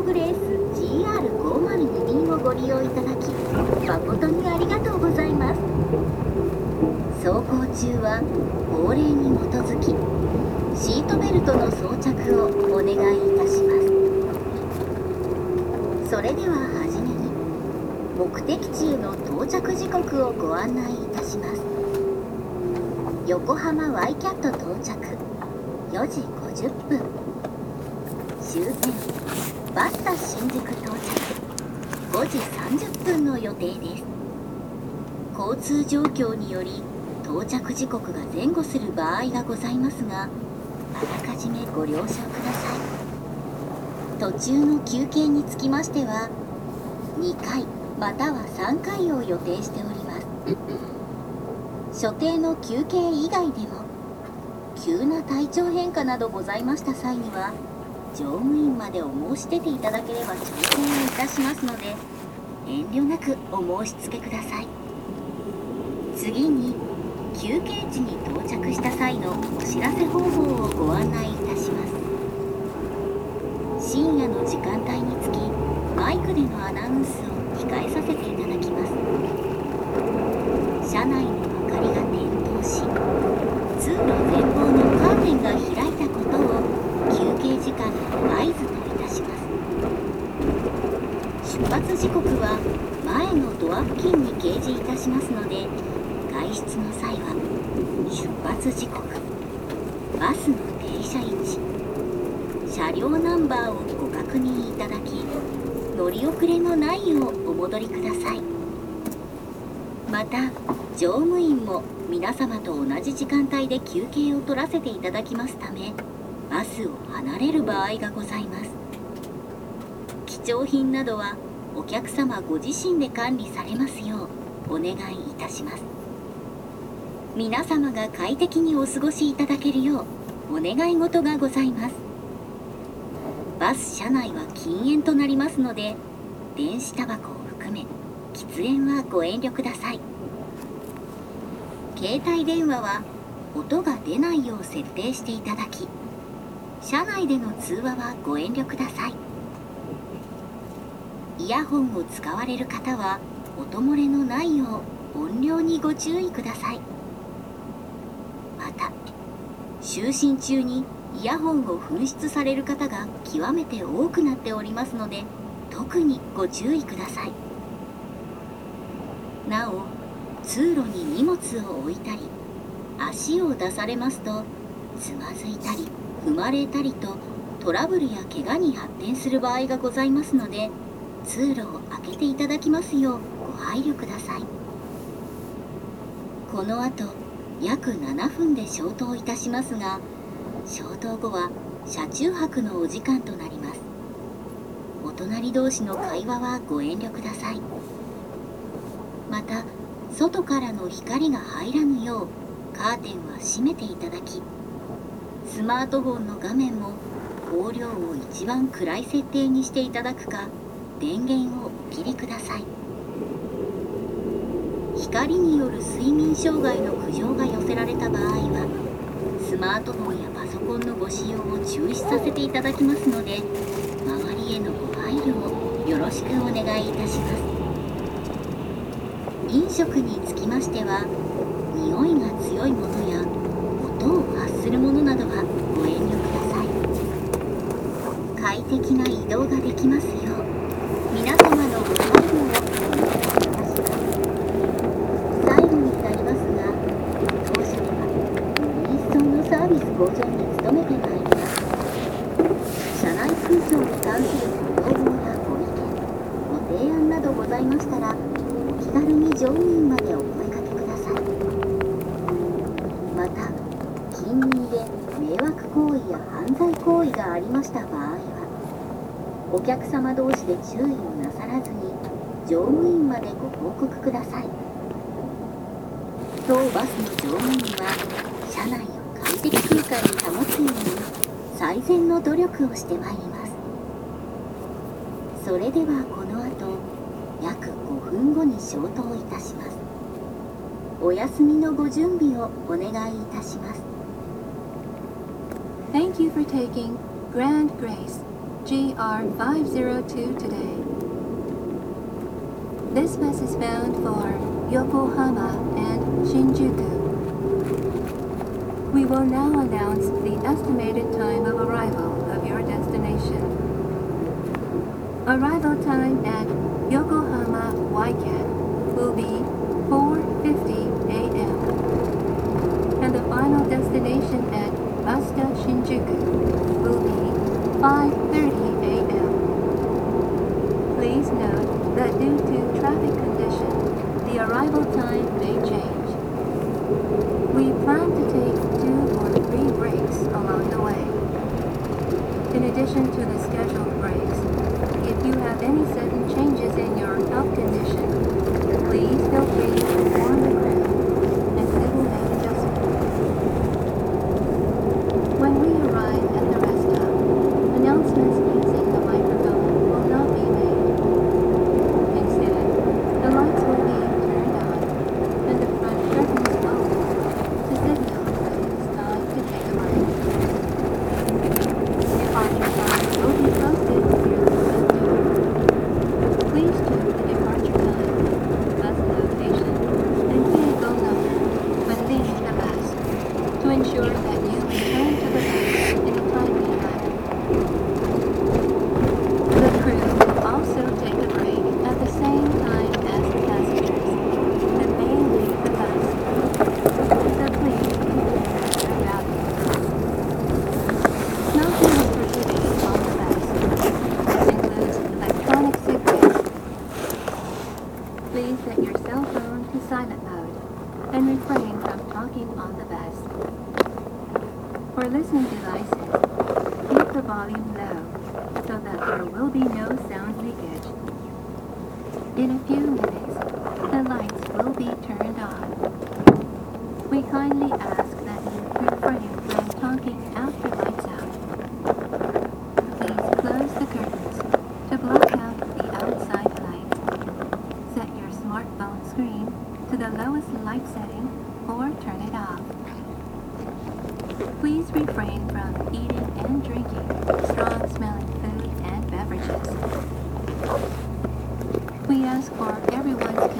トグレース GR502 便をご利用いただき誠にありがとうございます。走行中は法令に基づきシートベルトの装着をお願いいたします。それでははじめに目的地への到着時刻をご案内いたします。横浜ワイキャット到着4時50分。終点バスタ新宿到着5時30分の予定です。交通状況により到着時刻が前後する場合がございますが、あらかじめご了承ください。途中の休憩につきましては2回または3回を予定しております。所定の休憩以外でも急な体調変化などございました際には乗務員までお申し出ていただければ調整をいたしますので、遠慮なくお申し付けください。次に休憩地に到着した際のお知らせ方法をご案内いたします。深夜の時間帯につきマイクでのアナウンスを控えさせていただきます。車内の明かりが点灯し、通路前方のカーテンが開いたことを休憩時間の合図といたします。出発時刻は前のドア付近に掲示いたしますので、外出の際は出発時刻、バスの停車位置、車両ナンバーをご確認いただき、乗り遅れのないようお戻りください。また乗務員も皆様と同じ時間帯で休憩を取らせていただきますため、バスを離れる場合がございます。貴重品などはお客様ご自身で管理されますようお願いいたします。皆様が快適にお過ごしいただけるようお願い事がございます。バス車内は禁煙となりますので、電子タバコを含め喫煙はご遠慮ください。携帯電話は音が出ないよう設定していただき、車内での通話はご遠慮ください。イヤホンを使われる方は音漏れのないよう音量にご注意ください。また就寝中にイヤホンを紛失される方が極めて多くなっておりますので、特にご注意ください。なお通路に荷物を置いたり足を出されますと、つまずいたり踏まれたりとトラブルや怪我に発展する場合がございますので、通路を開けていただきますようご配慮ください。この後約7分で消灯いたしますが、消灯後は車中泊のお時間となります。お隣同士の会話はご遠慮ください。また外からの光が入らぬようカーテンは閉めていただき、スマートフォンの画面も光量を一番暗い設定にしていただくか、電源をお切りください。光による睡眠障害の苦情が寄せられた場合は、スマートフォンやパソコンのご使用を中止させていただきますので、周りへのご配慮をよろしくお願いいたします。飲食につきましては、匂いが強いものや音を発するものなどはご遠慮ください。快適な移動ができますよう皆様のご配慮をお願いいたします。最後になりますが、当社ではより一層のサービス向上に努めてまいります。車内空調に関するご要望やご意見、ご提案などございましたら、お気軽に乗務員までお声掛けください。また近隣で迷惑行為や犯罪行為がありました場合は、お客様同士で注意をなさらずに乗務員までご報告ください。当バスの乗務員は車内を快適空間に保つように最善の努力をしてまいります。それではこの後約5分後に消灯いたします。お休みのご準備をお願いいたします。 Thank you for taking Grand Grace GR502 today. This bus is bound for Yokohama and Shinjuku. We will now announce the estimated time of arrival of your destination. Arrival time at Yokohama Waikat will be 4:50 a.m. and the final destination at Basta Shinjuku will be 5:30 a.m. Please note that due to traffic conditions, the arrival time may change. We plan to take 2 or 3 breaks along the way. In addition to the scheduled breaks, if you have any sudden changes in your health condition, please feel free to inform the crew and we will make adjustments. When we arrive at the rest stop, announcements using the microphone will not be made. Instead, the lights will be turned on and the front curtains open to signal that it's time to take a break. Departure time will be posted near the front door. Please check the departure time, bus location, and vehicle number when leaving the bus to ensure that you return to the bus in a timely manner. The crew will also take a break at the same time as the passengers and may leave the bus. So please consider your valuables. Smoking is prohibited on the bus. This includes electronic cigarettes. Please set your cell phone to silent mode and refrain from talking on the bus. For listening devices, keep the volume low so that there will be no sound leakage. In a few minutes, the lights will be turned on. We kindly ask that you refrain from talking after lights out. Please close the curtains to block out the outside light. Set your smartphone screen to the lowest light setting or turn it off. Please refrain from eating and drinking strong-smelling food and beverages. We ask for everyone's